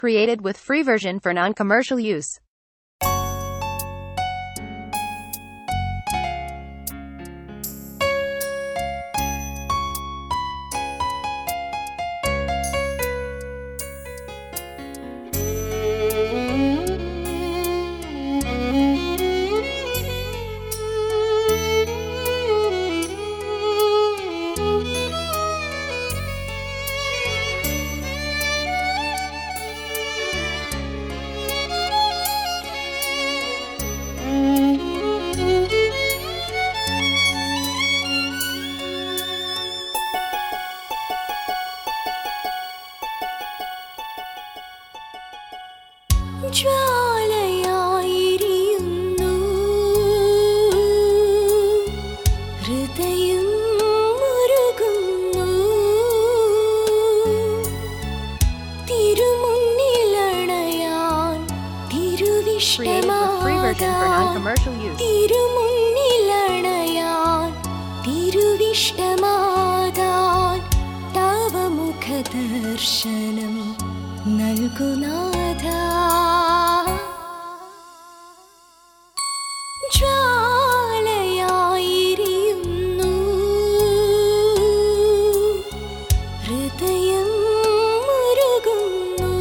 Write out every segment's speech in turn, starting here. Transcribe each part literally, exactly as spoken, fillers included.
Created with free version for non-commercial use. ജ്വാലയായിരിക്കുന്നു ഹൃദയം മുരുകുന്നു തിരുമുന്നിലണയാൻ തിരുവിഷ്ടമാകാൻ തിരുമുന്നിലണയാൻ തിരുവിഷ്ടമാകാൻ തവ മുഖദർശനം നൽകുനാഥ ജ്വാലയായിരിക്കുന്നു ഹൃദയം മുരുകുന്നു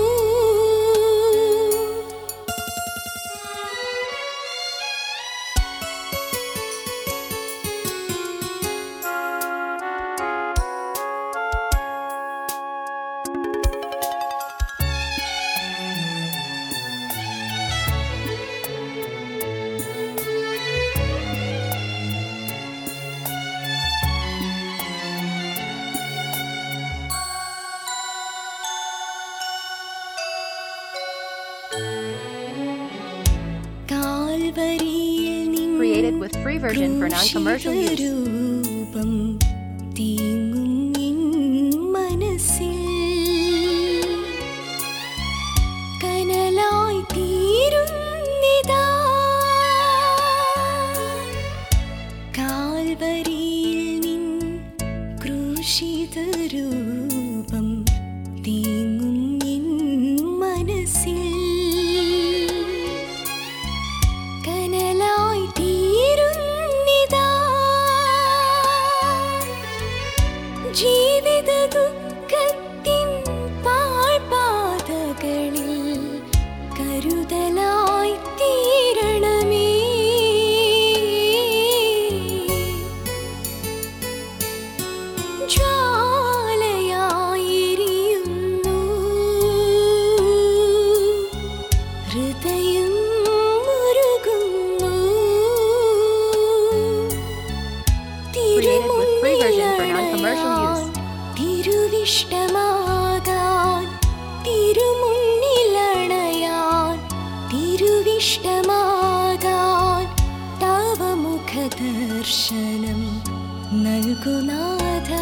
Created with free version for non-commercial use. രൂപം തീങ്ങും നിൻ മനസ്സിൽ കനലായി തീരുന്നിതാ കാൽവരിയിൽ നിൻ ക്രൂശിത രൂപം തീങ്ങും നിൻ മനസ്സിൽ കനലായി തീരുന്നിതാ ജീവിത ദുഃഖത്തിൻ പാഴ്പാതകളിൽ കരുതലായി തീരണമേ ജ്വാലയായിരിക്കുന്നു ഹൃദയം തിരുവിഷ്ടമാകാൻ തിരുമുന്നിലണയാൻ തിരുവിഷ്ടമാകാൻ തവ മുഖദർശനം നൽകുനാഥ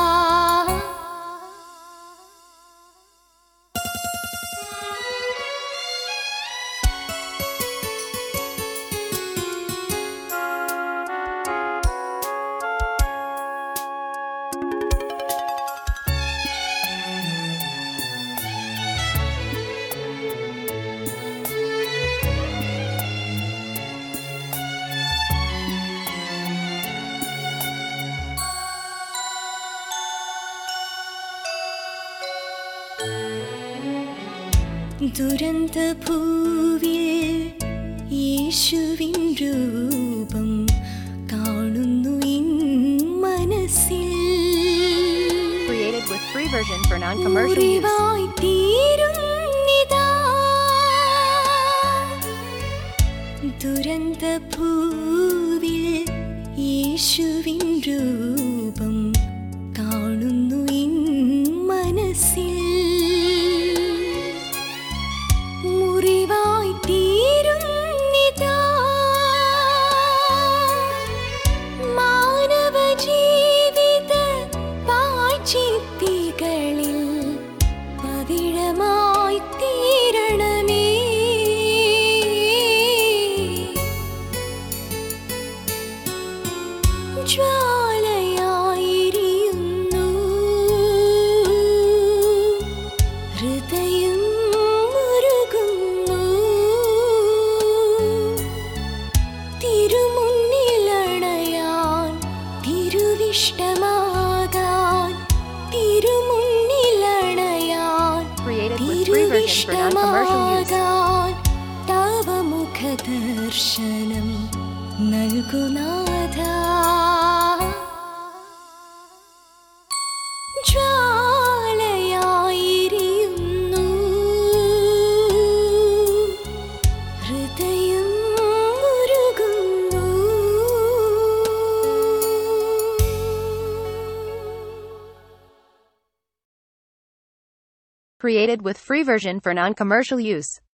ദുരന്തഭൂവിൽ യേശുവിൻ രൂപം കാണുന്നു ഇൻ മനസ്സിൽ Created with free version for non-commercial use. മുറിവായി തീരുന്നിതാ ദുരന്തഭൂവിൽ യേശുവിൻ രൂപം കാണുന്നു ഇൻ മനസ്സിൽ മുറിവായി തീരുന്നിതാ മാനവ ജീവിത പാഴ്ചിത്തികളിൽ പവിഴമാ version for non-commercial use. ഇഷ്ടമാകാൻ തവ മുഖദർശനം നൽകുനാഥ. ജ്വാലയായിരിയുന്നു ഹൃദയം ഉരുകുന്നു. Created with free version for non-commercial use.